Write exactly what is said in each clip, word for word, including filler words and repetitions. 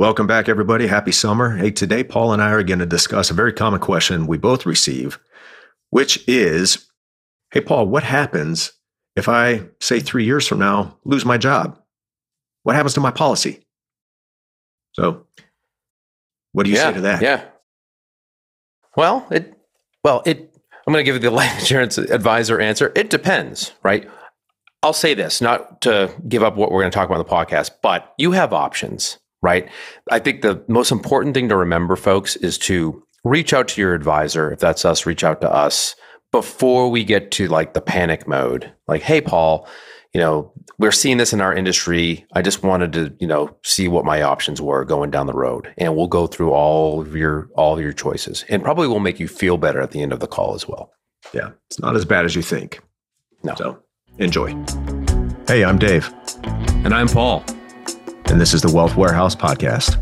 Welcome back, everybody. Happy summer. Hey, today, Paul and I are going to discuss a very common question we both receive, which is, hey, Paul, what happens if I, say, three years from now, lose my job? What happens to my policy? So what do you yeah, say to that? Yeah. Well, it, well, it, I'm going to give you the life insurance advisor answer. It depends, right? I'll say this, not to give up what we're going to talk about in the podcast, but you have options, right? I think the most important thing to remember, folks, is to reach out to your advisor. If that's us, reach out to us before we get to like the panic mode. Like, hey, Paul, you know, we're seeing this in our industry. I just wanted to, you know, see what my options were going down the road, and we'll go through all of your all of your choices, and probably will make you feel better at the end of the call as well. Yeah, it's not as bad as you think. No. So enjoy. Hey, I'm Dave. And I'm Paul. And this is the Wealth Warehouse Podcast.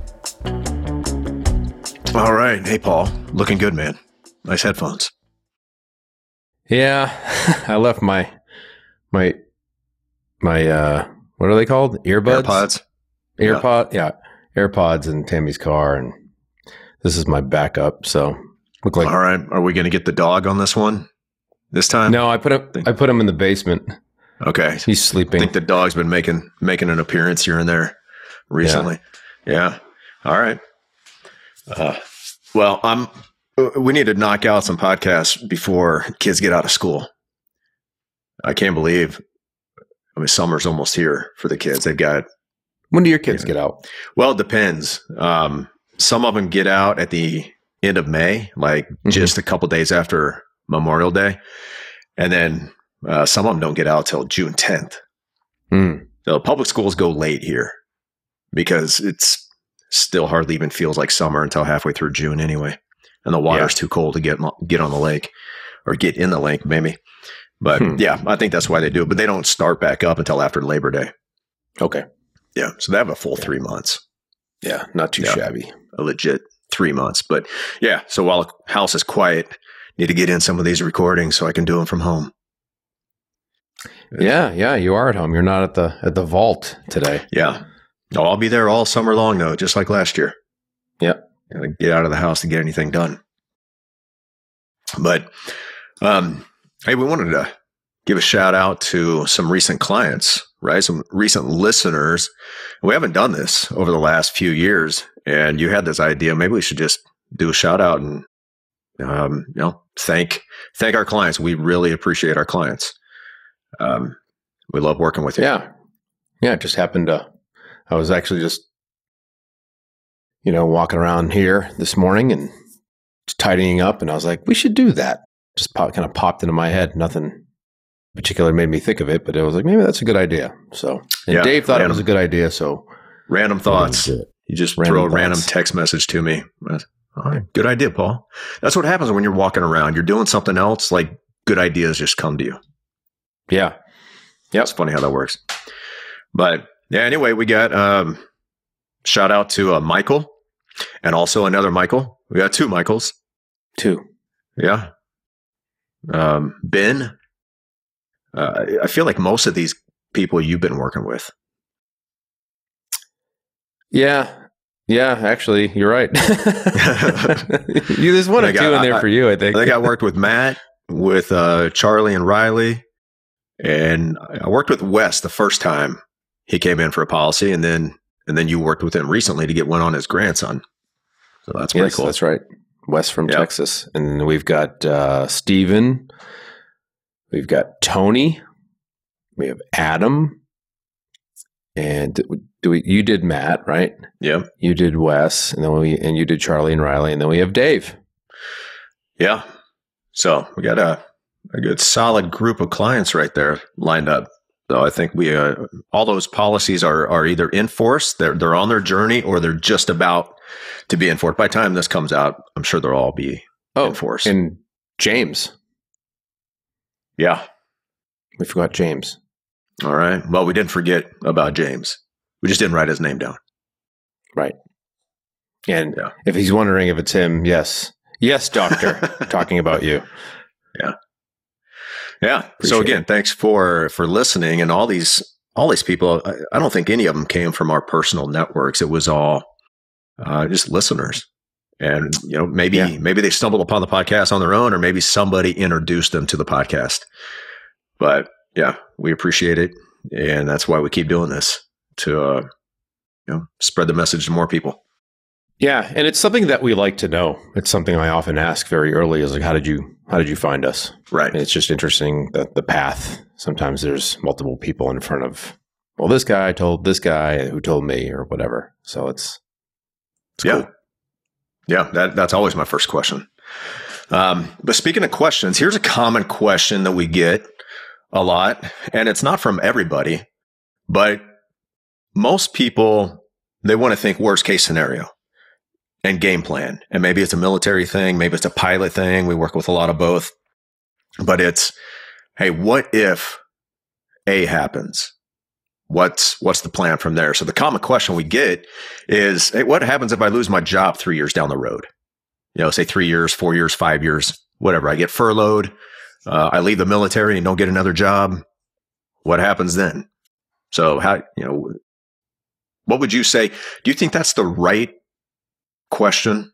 All right. Hey, Paul. Looking good, man. Nice headphones. Yeah. I left my, my, my, uh, what are they called? Earbuds? AirPods. AirPod. Yeah. yeah. AirPods in Tammy's car. And this is my backup. So look like. All right. Are we going to get the dog on this one this time? No, I put him, I put him in the basement. Okay. He's sleeping. I think the dog's been making, making an appearance here and there recently. Yeah. yeah. All right. Uh, well, I'm, we need to knock out some podcasts before kids get out of school. I can't believe, I mean, summer's almost here for the kids. They've got. When do your kids you know, get out? Well, it depends. Um, some of them get out at the end of May, like mm-hmm. just a couple days after Memorial Day. And then uh, some of them don't get out till June tenth. Mm. So public schools go late here because it's still hardly even feels like summer until halfway through June anyway. And the water's yeah. too cold to get get on the lake or get in the lake, maybe. But hmm. yeah, I think that's why they do it. But they don't start back up until after Labor Day. Okay. Yeah. So they have a full yeah. three months. Yeah. Not too yeah. shabby. A legit three months. But yeah. So while the house is quiet, need to get in some of these recordings so I can do them from home. Yeah. Yeah. You are at home. You're not at the at the vault today. Yeah. No, I'll be there all summer long, though, just like last year. Yep. Gotta get out of the house to get anything done. But, um, hey, we wanted to give a shout out to some recent clients, right? Some recent listeners. We haven't done this over the last few years, and you had this idea. Maybe we should just do a shout out and, um, you know, thank thank our clients. We really appreciate our clients. Um, we love working with you. Yeah, yeah. It just happened to. I was actually just, you know, walking around here this morning and tidying up, and I was like, we should do that. Just pop, kind of popped into my head. Nothing particular made me think of it, but it was like, maybe that's a good idea. So, and yeah, Dave thought random, it was a good idea. So, random thoughts. You just random throw a thoughts. random text message to me. All right, good idea, Paul. That's what happens when you're walking around. You're doing something else. Like good ideas just come to you. Yeah, yeah. It's funny how that works. But yeah, anyway, we got um, shout out to uh, Michael and also another Michael. We got two Michaels. Two. Yeah. Um, Ben. Uh, I feel like most of these people you've been working with. Yeah. Yeah, actually, you're right. There's one or two in there I, for you, I think. I think I worked with Matt, with uh, Charlie and Riley, and I worked with Wes the first time he came in for a policy, and then and then you worked with him recently to get one on his grandson. So that's pretty yes, cool. That's right. Wes from yep. Texas. And we've got uh, Steven. We've got Tony. We have Adam. And do we, you did Matt, right? Yeah. You did Wes, and then we and you did Charlie and Riley, and then we have Dave. Yeah. So we got a, a good solid group of clients right there lined up. So I think we uh, all those policies are are either in force, they're they're on their journey, or they're just about to be in force. By the time this comes out, I'm sure they'll all be oh, in force. And James. Yeah. We forgot James. All right. Well, we didn't forget about James. We just didn't write his name down. Right. And yeah. if he's wondering if it's him, yes. Yes, doctor. Talking about you. Yeah. Yeah. Appreciate so again, it. thanks for for listening. And all these all these people, I, I don't think any of them came from our personal networks. It was all uh, just listeners. And, you know, maybe, Yeah. maybe they stumbled upon the podcast on their own, or maybe somebody introduced them to the podcast. But yeah, we appreciate it. And that's why we keep doing this, to, uh, you know, spread the message to more people. Yeah. And it's something that we like to know. It's something I often ask very early is like, how did you, how did you find us? Right. And it's just interesting that the path, sometimes there's multiple people in front of, well, this guy told this guy who told me or whatever. So it's, it's yeah. cool. Yeah, that, that's always my first question. Um, but speaking of questions, here's a common question that we get a lot, and it's not from everybody, but most people, they want to think worst case scenario and game plan. And maybe it's a military thing, maybe it's a pilot thing. We work with a lot of both. But it's, hey, what if A happens? What's what's the plan from there? So the common question we get is, hey, what happens if I lose my job three years down the road? You know, say three years, four years, five years, whatever. I get furloughed. Uh, I leave the military and don't get another job. What happens then? So how, you know, what would you say? Do you think that's the right question?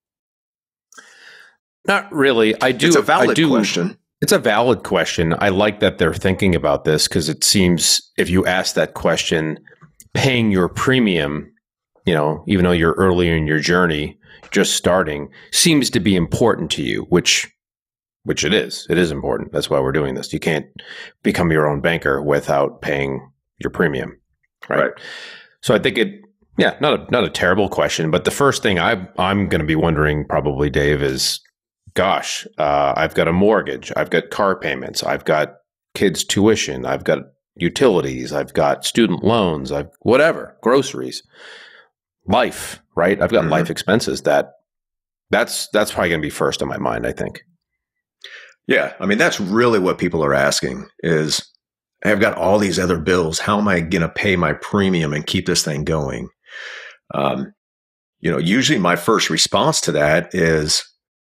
Not really. I do. It's a valid I do, question. It's a valid question. I like that they're thinking about this because it seems if you ask that question, paying your premium, you know, even though you're earlier in your journey, just starting, seems to be important to you, which which it is. It is important. That's why we're doing this. You can't become your own banker without paying your premium, right? Right. So I think it, yeah, not a not a terrible question, but the first thing I I'm going to be wondering probably, Dave, is, gosh, uh, I've got a mortgage, I've got car payments, I've got kids' tuition, I've got utilities, I've got student loans, I've whatever, groceries, life, right? I've got Mhm. life expenses. That that's that's probably going to be first on my mind, I think. Yeah. I mean, that's really what people are asking is, I've got all these other bills. How am I going to pay my premium and keep this thing going? Um, you know, usually my first response to that is,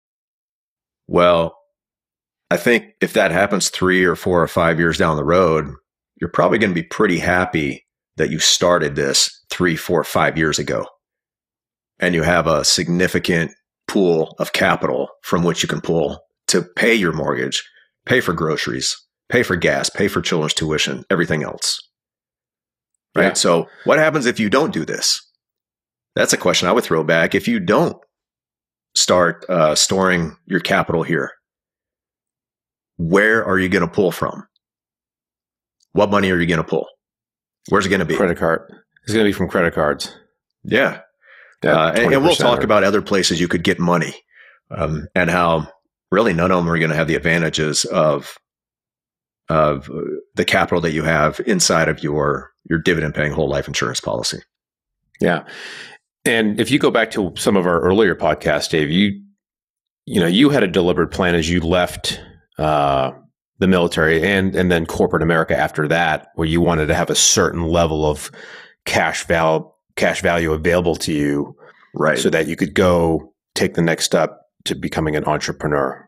well, I think if that happens three or four or five years down the road, you're probably going to be pretty happy that you started this three, four, five years ago. And you have a significant pool of capital from which you can pull to pay your mortgage, pay for groceries, pay for gas, pay for children's tuition, everything else. Right? Yeah. So what happens if you don't do this? That's a question I would throw back. If you don't start uh, storing your capital here, where are you going to pull from? What money are you going to pull? Where's it going to be? Credit card. It's going to be from credit cards. Yeah. That Uh, and, and we'll talk or- about other places you could get money, um, and how really none of them are going to have the advantages of of uh, the capital that you have inside of your your dividend paying whole life insurance policy. Yeah. And if you go back to some of our earlier podcasts, Dave, you you know, you had a deliberate plan as you left uh, the military and and then corporate America after that, where you wanted to have a certain level of cash val cash value available to you, Right. so that you could go take the next step to becoming an entrepreneur.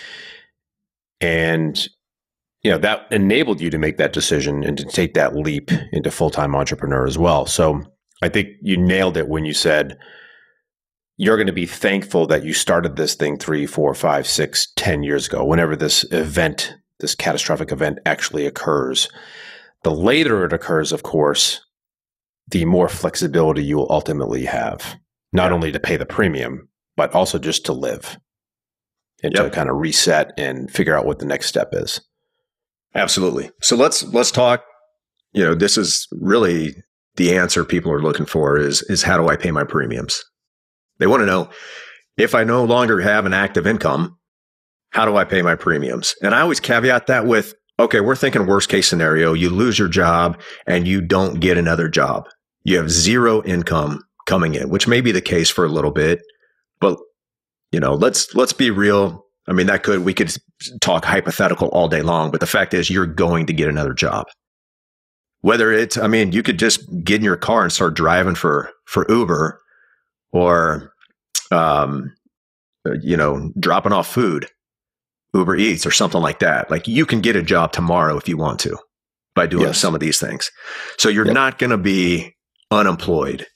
And you know, that enabled you to make that decision and to take that leap into full-time entrepreneur as well. So I think you nailed it when you said you're going to be thankful that you started this thing three, four, five, six, ten years ago, whenever this event, this catastrophic event actually occurs. The later it occurs, of course, the more flexibility you will ultimately have, not Yeah. only to pay the premium, but also just to live and to Yep. kind of reset and figure out what the next step is. Absolutely. So let's let's talk. You know, this is really the answer people are looking for is is how do I pay my premiums? They want to know, if I no longer have an active income, how do I pay my premiums? And I always caveat that with, okay, we're thinking worst case scenario. You lose your job and you don't get another job. You have zero income coming in, which may be the case for a little bit, but you know, let's let's be real. I mean, that could we could talk hypothetical all day long, but the fact is you're going to get another job. Whether it's, I mean, you could just get in your car and start driving for for Uber, or um, you know, dropping off food, Uber Eats or something like that. Like, you can get a job tomorrow if you want to by doing Yes. some of these things. So you're Yep. not going to be unemployed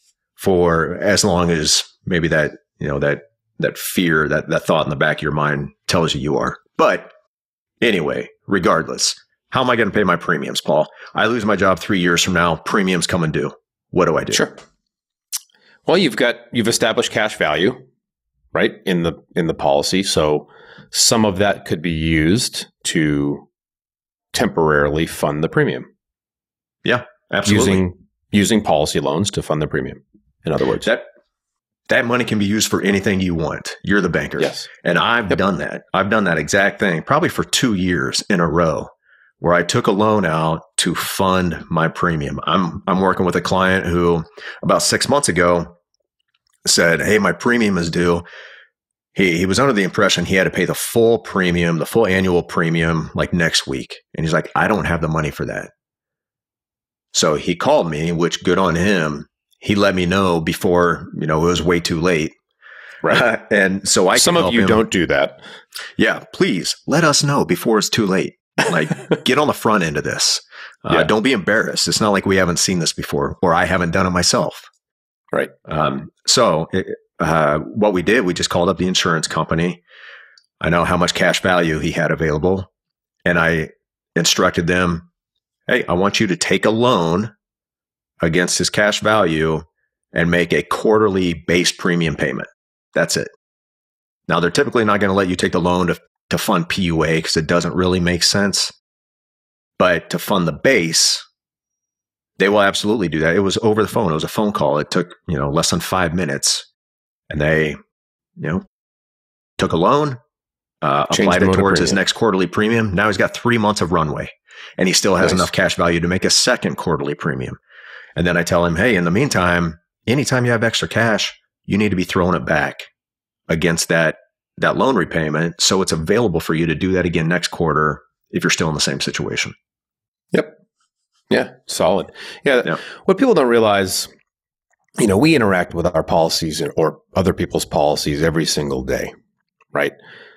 for as long as maybe that, you know, that, that fear, that, that thought in the back of your mind tells you you are. But anyway, regardless, how am I going to pay my premiums, Paul? I lose my job three years from now, premiums come and due. What do I do? Sure. Well, you've got, you've established cash value, right, in the, in the policy. So some of that could be used to temporarily fund the premium. Yeah, absolutely. Using, using policy loans to fund the premium. In other words, that, that money can be used for anything you want. You're the banker. Yes. And I've yep. done that. I've done that exact thing probably for two years in a row, where I took a loan out to fund my premium. I'm I'm working with a client who about six months ago said, hey, my premium is due. He he was under the impression he had to pay the full premium, the full annual premium, like next week. And he's like, I don't have the money for that. So he called me, which good on him. He let me know before, you know, it was way too late. Right. Uh, and so I Some can of help you him. don't do that. Yeah, please let us know before it's too late. Like, get on the front end of this. Uh, Yeah. Don't be embarrassed. It's not like we haven't seen this before, or I haven't done it myself. Right. Um, so it, uh, what we did, we just called up the insurance company. I know how much cash value he had available. And I instructed them, hey, I want you to take a loan against his cash value and make a quarterly base premium payment. That's it. Now, they're typically not going to let you take the loan to, to fund P U A because it doesn't really make sense. But to fund the base, they will absolutely do that. It was over the phone. It was a phone call. It took, you know, less than five minutes. And they, you know, took a loan, uh, applied it towards his next quarterly premium. Now he's got three months of runway, and he still has Nice. enough cash value to make a second quarterly premium. And then I tell him, hey, in the meantime, anytime you have extra cash, you need to be throwing it back against that, that loan repayment. So it's available for you to do that again next quarter if you're still in the same situation. Yep. Yeah. Solid. Yeah. Yeah. What people don't realize, you know, we interact with our policies or other people's policies every single day, right?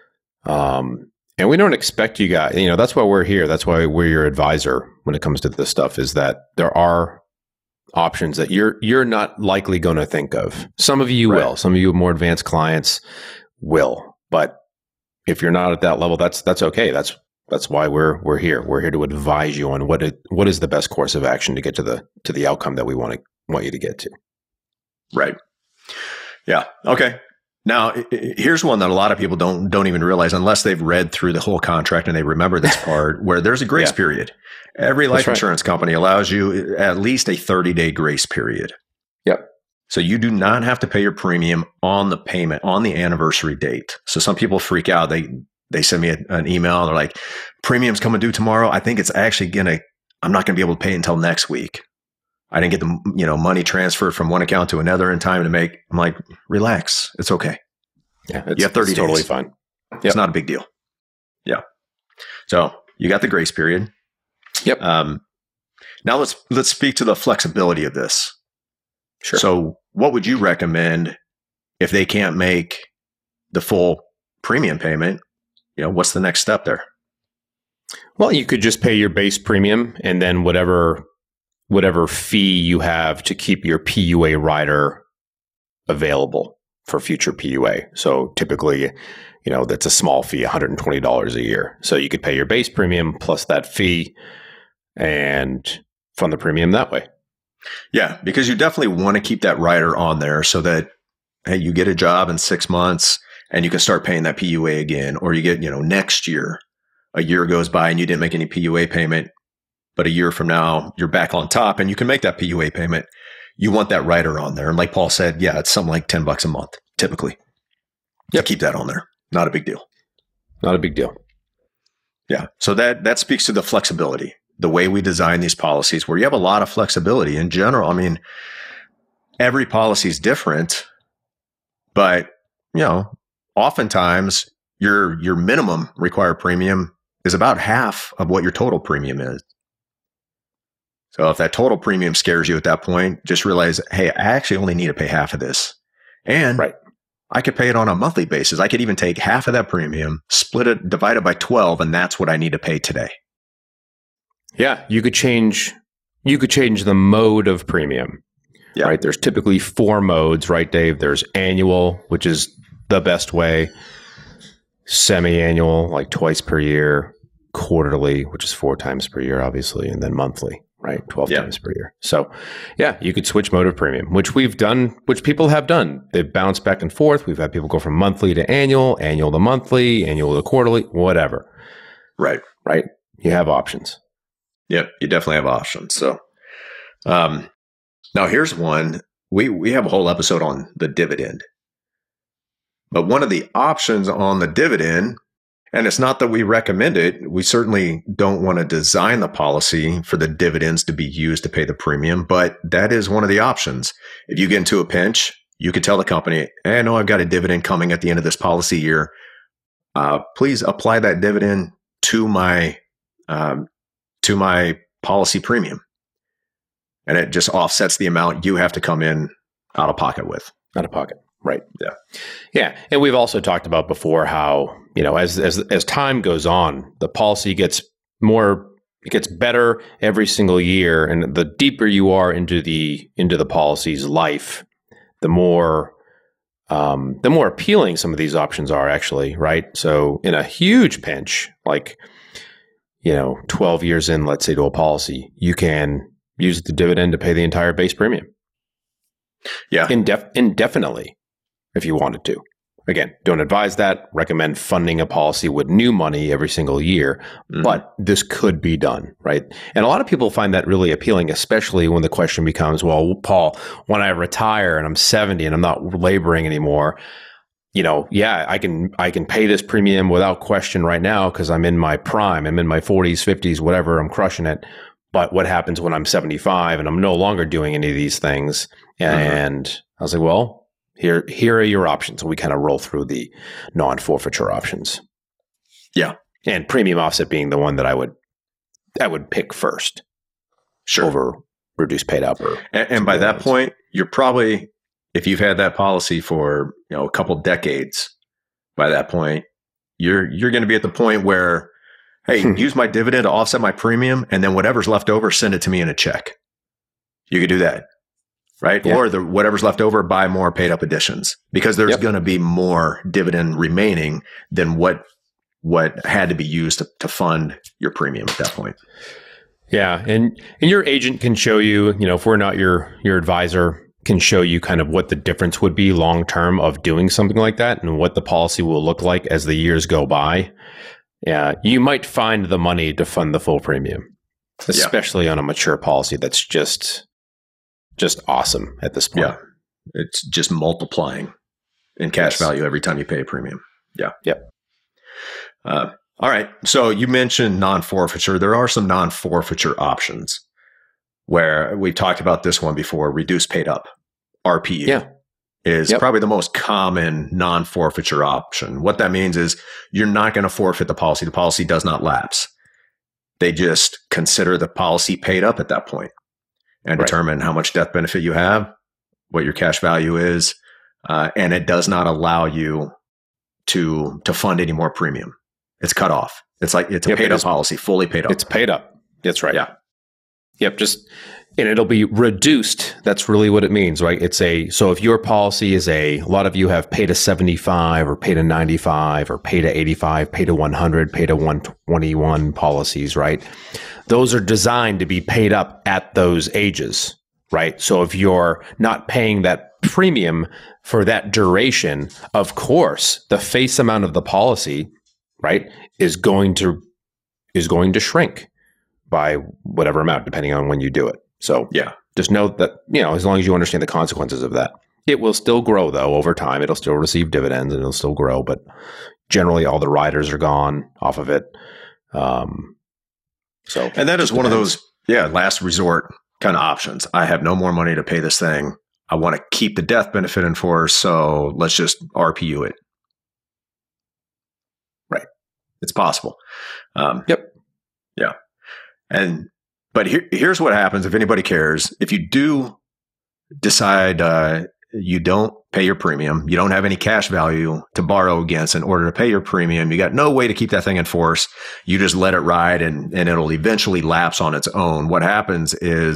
Um, and we don't expect you guys, you know, that's why we're here. That's why we're your advisor when it comes to this stuff, is that there are options that you're you're not likely going to think of. Some of you Right. will. Some of you more advanced clients will. But if you're not at that level, that's that's okay. That's that's why we're we're here. We're here to advise you on what it, what is the best course of action to get to the to the outcome that we want to want you to get to. Right. Yeah. Okay. Now, i- i- here's one that a lot of people don't don't even realize unless they've read through the whole contract and they remember this part, where there's a grace Yeah. period. Every life That's right. insurance company allows you at least a thirty-day grace period. Yep. So you do not have to pay your premium on the payment, on the anniversary date. So some people freak out. They they send me a, an email. They're like, premium's coming due tomorrow. I think it's actually going to, I'm not going to be able to pay until next week. I didn't get the you know money transferred from one account to another in time to make. I'm like, relax. It's okay. Yeah, it's, You have thirty it's totally days. fine. It's Yep. not a big deal. Yeah. So you got the grace period. Yep. Um, now let's let's speak to the flexibility of this. Sure. So what would you recommend if they can't make the full premium payment? You know, what's the next step there? Well, you could just pay your base premium and then whatever whatever fee you have to keep your P U A rider available for future P U A. So typically, you know, that's a small fee, one hundred twenty dollars a year. So you could pay your base premium plus that fee and fund the premium that way. Yeah, because you definitely want to keep that rider on there so that, hey, you get a job in six months and you can start paying that P U A again, or you get, you know, next year, a year goes by and you didn't make any P U A payment, but a year from now you're back on top and you can make that P U A payment. You want that rider on there. And like Paul said, yeah, it's something like ten bucks a month, typically. Yeah, keep that on there. Not a big deal. Not a big deal. Yeah. So that that speaks to the flexibility, the way we design these policies, where you have a lot of flexibility in general. I mean, every policy is different, but you know, oftentimes your your minimum required premium is about half of what your total premium is. So if that total premium scares you at that point, just realize, hey, I actually only need to pay half of this. And Right. I could pay it on a monthly basis. I could even take half of that premium, split it, divide it by twelve, and that's what I need to pay today. Yeah, you could change you could change the mode of premium. Yeah. Right. There's typically four modes, right, Dave? There's annual, which is the best way, semi-annual, like twice per year, quarterly, which is four times per year, obviously, and then monthly, right? twelve Yeah. times per year. So yeah, you could switch mode of premium, which we've done, which people have done. They've bounced back and forth. We've had people go from monthly to annual, annual to monthly, annual to quarterly, whatever. Right. Right. You have options. Yep. You definitely have options. So, um, now here's one. We, we have a whole episode on the dividend, but one of the options on the dividend, and it's not that we recommend it. We certainly don't want to design the policy for the dividends to be used to pay the premium, but that is one of the options. If you get into a pinch, you could tell the company, hey, I know I've got a dividend coming at the end of this policy year. Uh, please apply that dividend to my, um, to my policy premium. And it just offsets the amount you have to come in out of pocket with. Out of pocket. Right. Yeah. Yeah. And we've also talked about before how, you know, as as as time goes on, the policy gets more, it gets better every single year. And the deeper you are into the into the policy's life, the more um, the more appealing some of these options are actually, right? So in a huge pinch, like, you know, twelve years in, let's say, to a policy, you can use the dividend to pay the entire base premium. Yeah. Indef- indefinitely. If you wanted to. Again, don't advise that. Recommend funding a policy with new money every single year, mm-hmm. but this could be done, right? And a lot of people find that really appealing, especially when the question becomes, well, Paul, when I retire and I'm seventy and I'm not laboring anymore, you know, yeah, I can I can pay this premium without question right now because I'm in my prime. I'm in my forties, fifties, whatever. I'm crushing it. But what happens when I'm seventy-five and I'm no longer doing any of these things? And mm-hmm. I was like, well, Here, here are your options. And we kind of roll through the non-forfeiture options. Yeah. And premium offset being the one that I would, I would pick first. Sure. Over reduced paid up. Or and and by that point, you're probably, if you've had that policy for, you know, a couple decades, by that point, you're, you're going to be at the point where, hey, use my dividend to offset my premium. And then whatever's left over, send it to me in a check. You could do that. Right. Yeah. Or the whatever's left over, buy more paid up additions because there's yep. going to be more dividend remaining than what what had to be used to, to fund your premium at that point. Yeah. And and your agent can show you, you know, if we're not your your advisor, can show you kind of what the difference would be long term of doing something like that and what the policy will look like as the years go by. Yeah. You might find the money to fund the full premium, especially yeah. on a mature policy that's just Just awesome at this point. Yeah. It's just multiplying in cash yes. value every time you pay a premium. Yeah. Yep. Uh, all right. So you mentioned non-forfeiture. There are some non-forfeiture options where we talked about this one before, reduced paid up, R P U. Yeah. Is yep. probably the most common non-forfeiture option. What that means is you're not going to forfeit the policy. The policy does not lapse. They just consider the policy paid up at that point. And right. determine how much death benefit you have, what your cash value is, uh, and it does not allow you to to fund any more premium. It's cut off. It's like it's a yep, paid up policy, fully paid up. It's paid up. That's right. Yeah. Yep. Just and it'll be reduced. That's really what it means, right? It's a so if your policy is a, a lot of you have pay to seventy-five or pay to ninety-five or pay to eighty-five, pay to one hundred, pay to one twenty-one policies, right? Those are designed to be paid up at those ages, right? So if you're not paying that premium for that duration, of course, the face amount of the policy, right, is going to is going to shrink by whatever amount, depending on when you do it. So yeah, just note that, you know, as long as you understand the consequences of that, it will still grow though over time. It'll still receive dividends and it'll still grow, but generally all the riders are gone off of it. Um, So, and that is one depends. of those, yeah, last resort kind of options. I have no more money to pay this thing. I want to keep the death benefit in force, so let's just R P U it. Right. It's possible. Um, yep. Yeah. And, but here, here's what happens if anybody cares. If you do decide uh, you don't pay your premium, you don't have any cash value to borrow against in order to pay your premium, you got no way to keep that thing in force, you just let it ride and, and it'll eventually lapse on its own. What happens is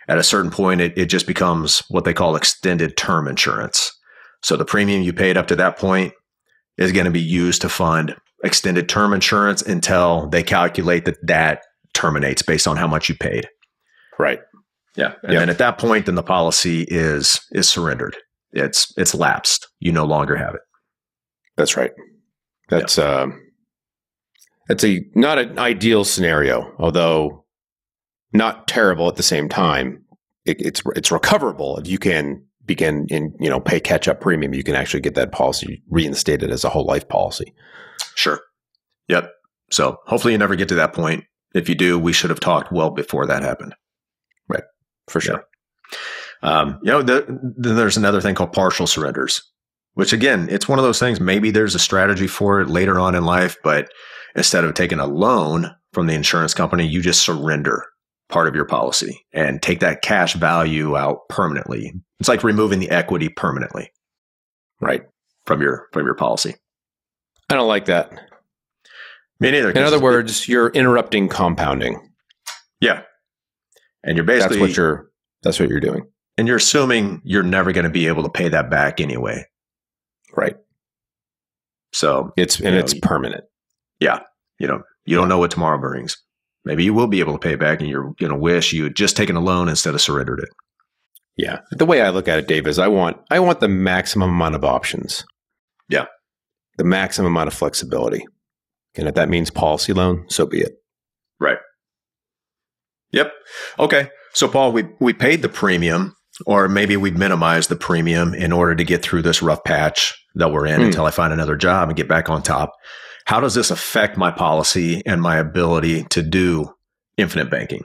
At a certain point, it, it just becomes what they call extended term insurance. So the premium you paid up to that point is going to be used to fund extended term insurance until they calculate that that terminates based on how much you paid. Right. Yeah. And Yep. then at that point, then the policy is is surrendered. It's it's lapsed. You no longer have it. That's right. That's uh, that's a not an ideal scenario, although not terrible at the same time. It, it's it's recoverable if you can begin in you know pay catch up premium. You can actually get that policy reinstated as a whole life policy. Sure. Yep. So hopefully you never get to that point. If you do, we should have talked well before that happened. Right. For sure. Yeah. Um, you know, the, then there's another thing called partial surrenders, which again, it's one of those things. Maybe there's a strategy for it later on in life, but instead of taking a loan from the insurance company, you just surrender part of your policy and take that cash value out permanently. It's like removing the equity permanently, Right. from your from your policy. I don't like that. Me neither. In other words, you're interrupting compounding. yeah, and you're basically That's what you're. That's what you're doing. and you're assuming you're never going to be able to pay that back anyway. Right. So It's and You know, it's permanent. yeah, you know, you don't know what tomorrow brings. Maybe you will be able to pay it back, and you're going to wish you had just taken a loan instead of surrendered it. Yeah. The way I look at it, Dave, is I want I want the maximum amount of options. Yeah. The maximum amount of flexibility. And if that means policy loan, so be it. Right. Yep. Okay. So, Paul, we we paid the premium, or maybe we minimized the premium in order to get through this rough patch that we're in Hmm. until I find another job and get back on top. How does this affect my policy and my ability to do infinite banking?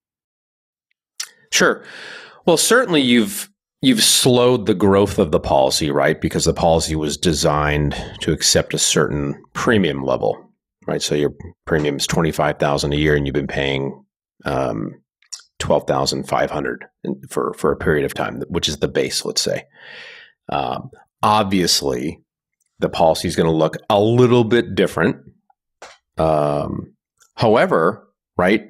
Sure. Well, certainly you've you've slowed the growth of the policy, right? Because the policy was designed to accept a certain premium level, right? So your premium is twenty-five thousand dollars a year, and you've been paying um, twelve thousand five hundred dollars for for a period of time, which is the base, let's say. Um, obviously, the policy is going to look a little bit different. Um, however, right,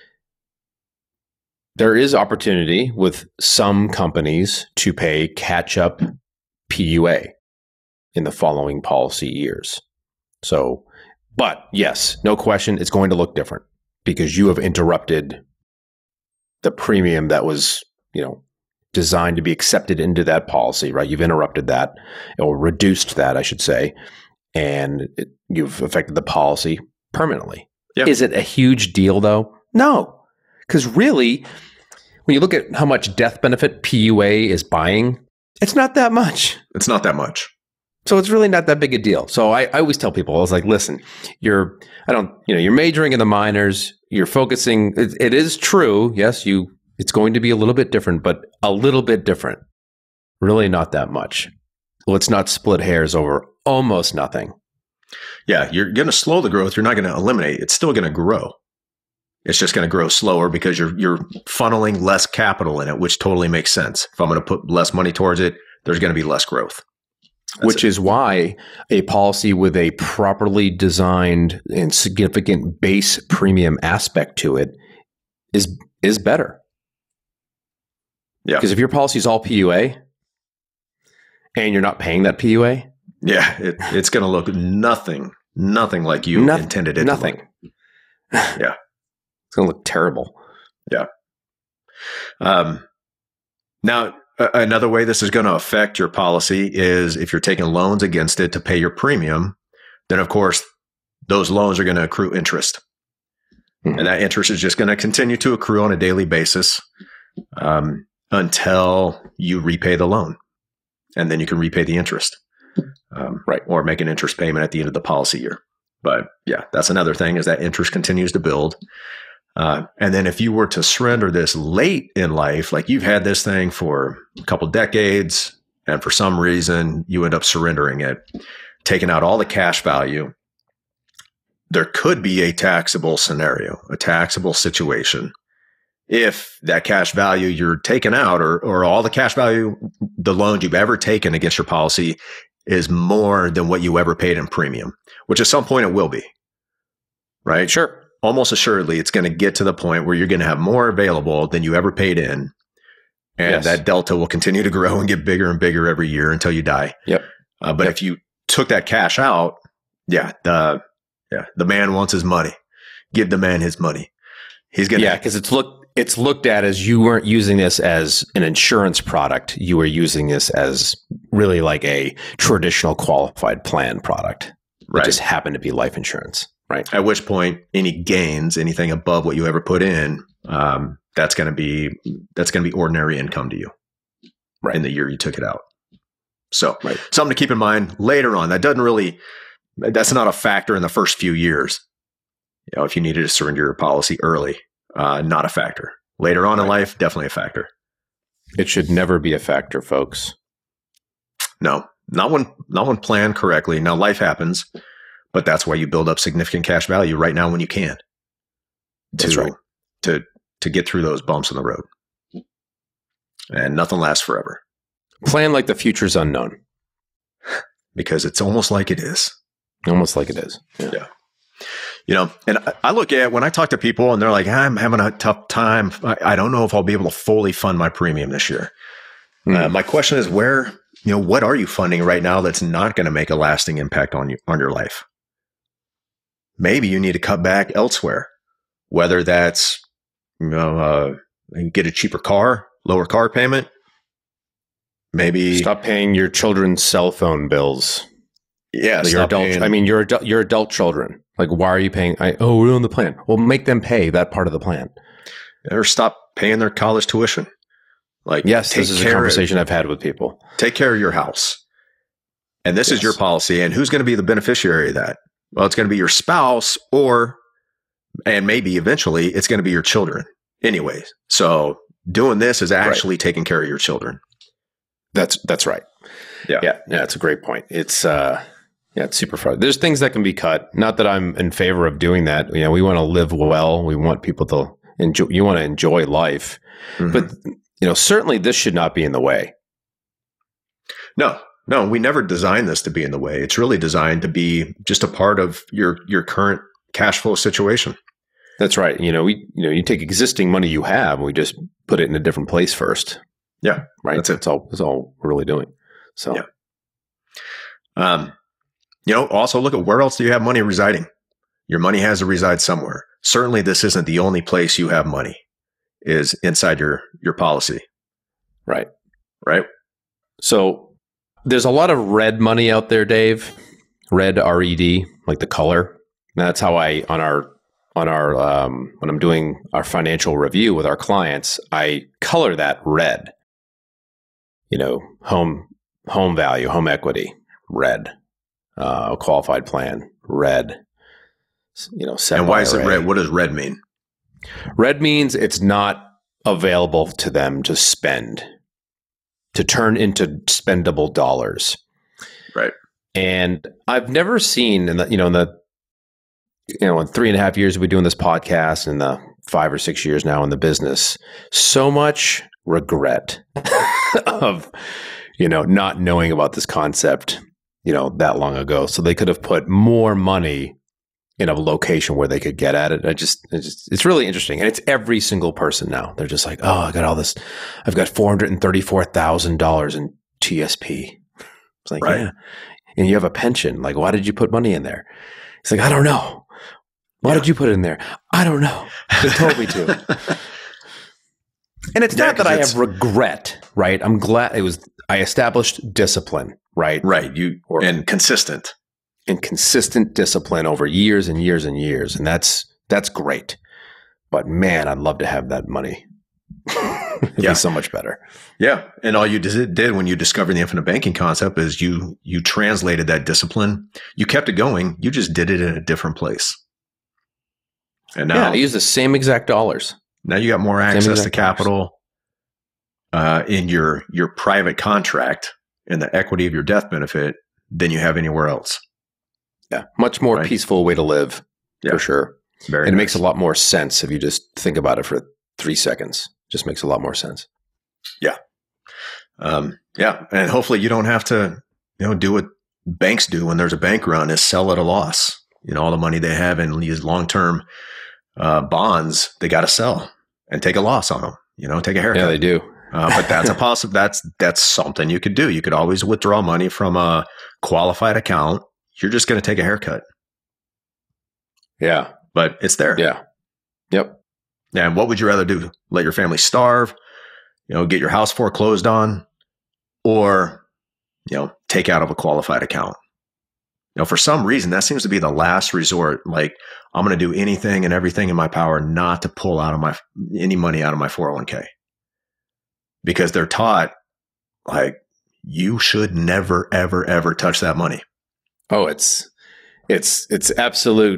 there is opportunity with some companies to pay catch-up P U A in the following policy years. So, but yes, no question, it's going to look different because you have interrupted the premium that was, you know, designed to be accepted into that policy, right? You've interrupted that, or reduced that, I should say, and it, you've affected the policy permanently. Yep. Is it a huge deal, though? No, because really, when you look at how much death benefit P U A is buying, it's not that much. It's not that much. So it's really not that big a deal. So I, I always tell people, I was like, listen, you're, I don't, you know, you're majoring in the minors. You're focusing. It, it is true. Yes, you. It's going to be a little bit different, but a little bit different. Really not that much. Let's not split hairs over almost nothing. Yeah, you're going to slow the growth. You're not going to eliminate. It's still going to grow. It's just going to grow slower because you're you're funneling less capital in it, which totally makes sense. If I'm going to put less money towards it, there's going to be less growth. That's Which it. is why a policy with a properly designed and significant base premium aspect to it is is better. Yeah. Because if your policy is all P U A and you're not paying that P U A, Yeah, it, it's going to look nothing, nothing like you Noth- intended it nothing. to look. Yeah. It's going to look terrible. Um, now, a- another way this is going to affect your policy is if you're taking loans against it to pay your premium, then of course, those loans are going to accrue interest. Mhm. And that interest is just going to continue to accrue on a daily basis um, until you repay the loan. And then you can repay the interest. Um, Right. Or make an interest payment at the end of the policy year. But yeah, that's another thing is that interest continues to build. Uh, and then if you were to surrender this late in life, like you've had this thing for a couple decades, and for some reason you end up surrendering it, taking out all the cash value, there could be a taxable scenario, a taxable situation. If that cash value you're taking out, or or all the cash value, the loans you've ever taken against your policy is more than what you ever paid in premium, which at some point it will be, right? Sure. Almost assuredly, it's going to get to the point where you're going to have more available than you ever paid in. And Yes. that delta will continue to grow and get bigger and bigger every year until you die. Yep. Uh, but Yep. if you took that cash out, yeah, the yeah, the man wants his money. Give the man his money. He's gonna Yeah, because it's looked it's looked at as you weren't using this as an insurance product. You were using this as really like a traditional qualified plan product. It right. just happened to be life insurance, right? At which point, any gains, anything above what you ever put in, um, that's going to be that's going to be ordinary income to you, Right. in the year you took it out. So, Right. something to keep in mind later on. That doesn't really that's not a factor in the first few years. You know, if you needed to surrender your policy early, uh, not a factor. Later on in Right. life, definitely a factor. It should never be a factor, folks. No, not when not when planned correctly. Now, life happens, but that's why you build up significant cash value right now when you can. That's to, right. To to get through those bumps in the road. And nothing lasts forever Plan like the future's unknown, because it's almost like it is. almost like it is. Yeah. Yeah. You know, and I- I look at when I talk to people and they're like, I'm having a tough time. I, I don't know if I'll be able to fully fund my premium this year. Mm. Uh, my question is where, you know, what are you funding right now that's not going to make a lasting impact on you, on your life? Maybe you need to cut back elsewhere, whether that's, you know, uh, get a cheaper car, lower car payment. Maybe Stop paying your children's cell phone bills. yeah, Your stop adult, paying- I mean, your adult, your adult children. Like, why are you paying? I, oh, we're on the plan. Well, make them pay that part of the plan. or stop paying their college tuition. Like, Yes, take this is a care of- conversation I've had with people. Take care of your house. And this Yes. is your policy. And who's going to be the beneficiary of that? Well, it's going to be your spouse, or, and maybe eventually it's going to be your children anyways. So doing this is actually taking care of your children. That's that's right. Yeah. yeah, yeah. It's a great point. It's uh, yeah, it's super fun. There's things that can be cut. Not that I'm in favor of doing that. You know, we want to live well. We want people to enjoy. You want to enjoy life, Mhm. but you know, certainly this should not be in the way. no, no, we never designed this to be in the way. It's really designed to be just a part of your, your current cash flow situation. That's right. You know, we you know, you take existing money you have, and we just put it in a different place first. Yeah, Right. that's it. That's all. That's all we're really doing. So Yeah. Um, you know, also look at where else do you have money residing? Your money has to reside somewhere. Certainly this isn't the only place you have money, is inside your, your policy, right. right? So there's a lot of red money out there, Dave. Red, R E D, like the color. That's how I on our on our um, when I'm doing our financial review with our clients, I color that red. You know, home home value, home equity, red. Uh, qualified plan, red. S- You know, SEP And why is it I R A. red? What does red mean? Red means it's not available to them to spend, to turn into spendable dollars. Right. And I've never seen in the, you know, in the, you know, in three and a half years we've been doing this podcast and the five or six years now in the business, so much regret of, you know, not knowing about this concept, you know, that long ago. So they could have put more money in a location where they could get at it. I just, it's just, it's really interesting. And it's every single person now. They're just like, oh, I got all this. I've got four hundred thirty-four thousand dollars in T S P. It's like, Right. yeah. And you have a pension. Like, why did you put money in there? It's like, I don't know. Why Yeah. did you put it in there? I don't know. They told me to. And it's Yeah, not that 'cause I it's- have regret, right? I'm glad it was, I established discipline, right? Right. You Or- and consistent. And consistent discipline over years and years and years. And that's, that's great. But man, I'd love to have that money. It'd Yeah. be so much better. Yeah. And all you did, did when you discovered the infinite banking concept is you, you translated that discipline. You kept it going. You just did it in a different place. And now, Yeah, I use the same exact dollars. now you got more access to exact capital uh, in your, your private contract and the equity of your death benefit than you have anywhere else. Yeah. Much more Right. peaceful way to live, Yeah. for sure. Very And it nice. makes a lot more sense if you just think about it for three seconds. Just makes a lot more sense. Um, yeah. And hopefully you don't have to, you know, do what banks do when there's a bank run is sell at a loss. You know, all the money they have in these long-term uh, bonds, they got to sell and take a loss on them, you know, take a haircut. Yeah, they do. Uh, but that's a possible. That's that's something you could do. You could always withdraw money from a qualified account. You're just going to take a haircut. Yeah, but it's there. Yeah. Yep. And what would you rather do? Let your family starve? You know, get your house foreclosed on, or you know, take out of a qualified account? You know, for some reason, that seems to be the last resort. Like, I'm going to do anything and everything in my power not to pull out of my any money out of my four oh one k, because they're taught, like, you should never, ever, ever touch that money. Oh, it's it's it's absolute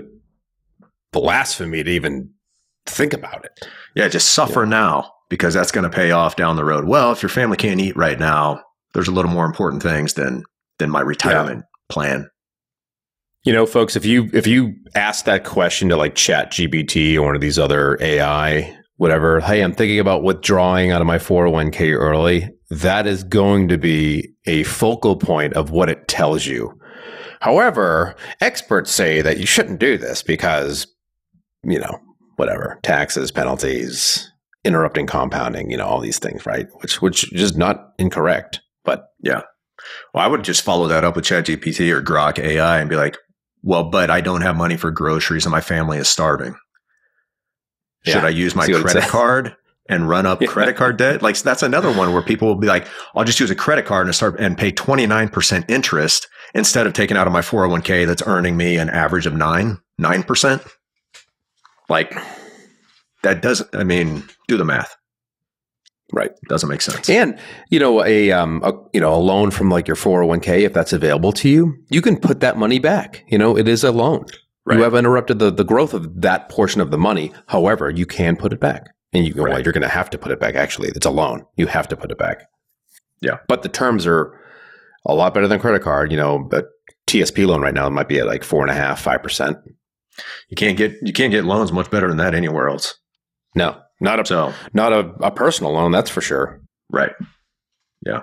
blasphemy to even think about it. Yeah, just suffer yeah. now, because that's going to pay off down the road. Well, if your family can't eat right now, there's a little more important things than than my retirement yeah. plan. You know, folks, if you if you ask that question to like Chat G P T or one of these other A I, whatever, hey, I'm thinking about withdrawing out of my four oh one k early, that is going to be a focal point of what it tells you. However, experts say that you shouldn't do this because, you know, whatever, taxes, penalties, interrupting compounding, you know, all these things, right? Which which is not incorrect, but yeah. Well, I would just follow that up with Chat G P T or Grok A I and be like, well, but I don't have money for groceries and my family is starving. Should yeah. I use my credit card and run up yeah. credit card debt? Like, that's another one where people will be like, I'll just use a credit card and start and pay twenty-nine percent interest instead of taking out of my four oh one k that's earning me an average of nine, nine percent. Like, that doesn't, I mean, do the math. Right. Doesn't make sense. And, you know, a, um, a, you know, a loan from like your four oh one k, if that's available to you, you can put that money back. You know, it is a loan. Right. You have interrupted the, the growth of that portion of the money. However, you can put it back. And you go, right. well, you're going to have to put it back. Actually, it's a loan. You have to put it back. Yeah. But the terms are a lot better than credit card. You know, but T S P loan right now might be at like four and a half, five percent. You can't get you can't get loans much better than that anywhere else. No. Not a so, not a, a personal loan, that's for sure. Right. Yeah.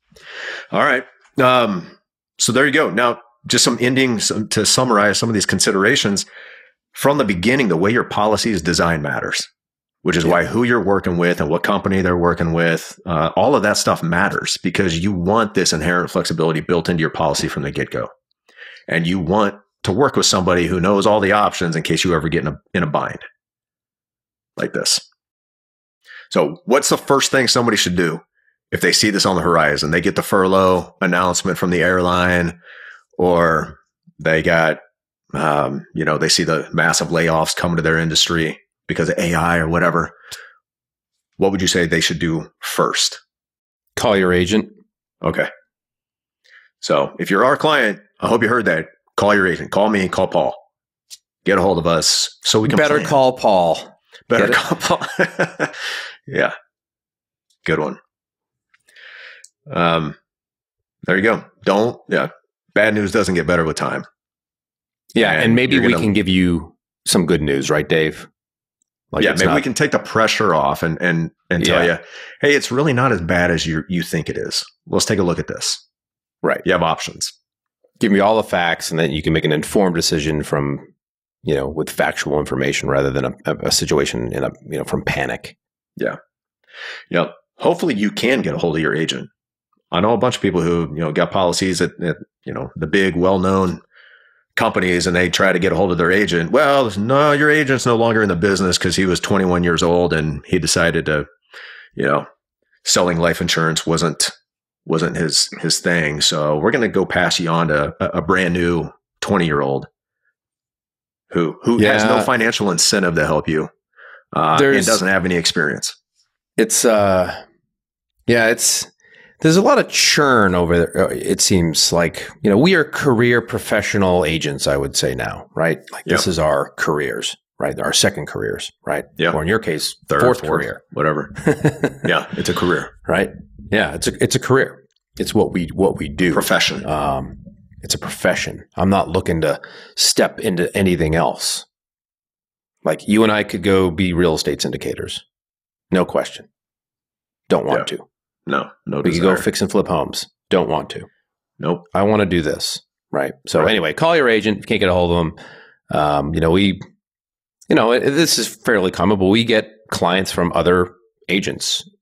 All right. Um, so there you go. Now, just some endings to summarize some of these considerations. From the beginning, the way your policy is designed matters, which is yeah. why who you're working with and what company they're working with, uh, all of that stuff matters, because you want this inherent flexibility built into your policy from the get-go. And you want to work with somebody who knows all the options in case you ever get in a, in a bind like this. So what's the first thing somebody should do if they see this on the horizon? They get the furlough announcement from the airline, or they got, um, you know, they see the massive layoffs coming to their industry because of A I or whatever. What would you say they should do first? Call your agent. Okay. So if you're our client, I hope you heard that. Call your agent. Call me. Call Paul. Get a hold of us so we can Better plan. call Paul. Better call Paul. Yeah. Good one. Um, there you go. Don't, yeah. Bad news doesn't get better with time. Yeah. And, and maybe we gonna, can give you some good news, right, Dave? Like, yeah. Maybe not, we can take the pressure off and, and, and tell yeah. you, hey, it's really not as bad as you, you think it is. Let's take a look at this. Right. You have options. Give me all the facts, and then you can make an informed decision from, you know, with factual information rather than a, a situation in a, you know, from panic. Yeah. Yeah. Hopefully you can get a hold of your agent. I know a bunch of people who, you know, got policies at, at you know, the big, well-known companies, and they try to get a hold of their agent. Well, no, your agent's no longer in the business because he was twenty-one years old and he decided to, you know, selling life insurance wasn't, wasn't his, his thing. So we're going to go pass you on to a, a brand new twenty year old who, who yeah. has no financial incentive to help you. Uh, and doesn't have any experience. It's, uh, yeah, it's, there's a lot of churn over there. It seems like, you know, we are career professional agents, I would say now, right? Like yep. this is our careers, right? Our second careers, right? Yeah. Or in your case, third, fourth, fourth career, whatever. Yeah. It's a career, right? Yeah. It's a, it's a career. It's what we, what we do. Profession. Um, it's a profession. I'm not looking to step into anything else. Like you and I could go be real estate syndicators. No question. Don't want yeah. to. No, no We desire. could go fix and flip homes. Don't want to. Nope. I want to do this. Right. So right. anyway, call your agent. If you can't get a hold of them. Um, you know, we, you know, it, this is fairly common, but we get clients from other agents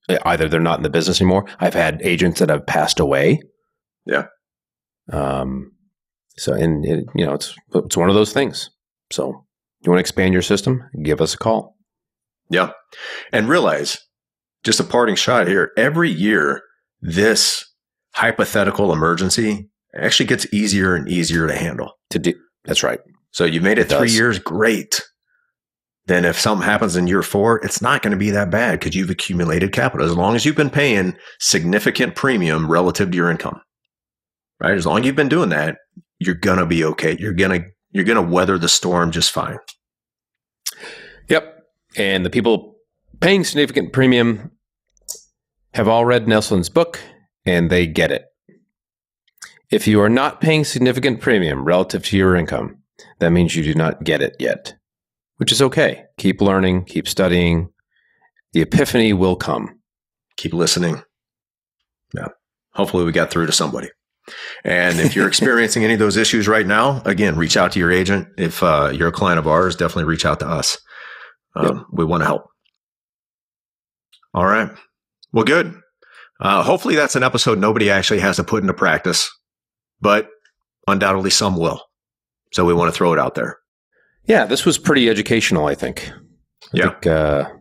either they're not in the business anymore. I've had agents that have passed away. Yeah. Um. So, and it, you know, it's it's one of those things. So, you want to expand your system? Give us a call. Yeah, and realize, just a parting shot here. Every year, this hypothetical emergency actually gets easier and easier to handle. To do. That's right. So you made it, it three does. years, great. Then if something happens in year four, it's not going to be that bad because you've accumulated capital. As long as you've been paying significant premium relative to your income, right? As long as you've been doing that, you're going to be okay. You're going to, you're going to weather the storm just fine. Yep. And the people paying significant premium have all read Nelson's book and they get it. If you are not paying significant premium relative to your income, that means you do not get it yet, which is okay. Keep learning, keep studying. The epiphany will come. Keep listening. Yeah. Hopefully we got through to somebody. And if you're experiencing any of those issues right now, again, reach out to your agent. If uh, you're a client of ours, definitely reach out to us. Um, yep. We want to help. All right. Well, good. Uh, hopefully that's an episode nobody actually has to put into practice, but undoubtedly some will. So we want to throw it out there. Yeah, this was pretty educational, I think. I yeah. Think, uh,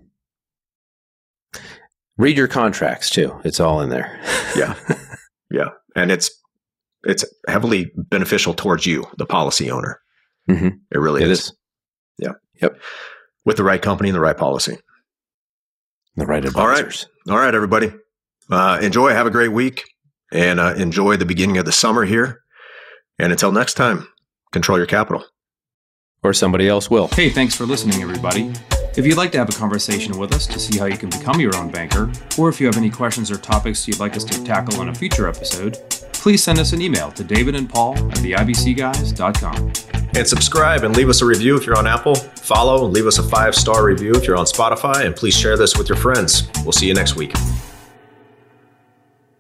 read your contracts too. It's all in there. Yeah. Yeah. And it's it's heavily beneficial towards you, the policy owner. Mm-hmm. It really it is. is. Yeah. Yep. With the right company and the right policy. The right advisors. All right. All right, everybody. Uh, enjoy. Have a great week. And uh, enjoy the beginning of the summer here. And until next time, control your capital. Or somebody else will. Hey, thanks for listening, everybody. If you'd like to have a conversation with us to see how you can become your own banker, or if you have any questions or topics you'd like us to tackle in a future episode, please send us an email to david and paul at the I B C guys dot com. And subscribe and leave us a review if you're on Apple. Follow and leave us a five-star review if you're on Spotify. And please share this with your friends. We'll see you next week.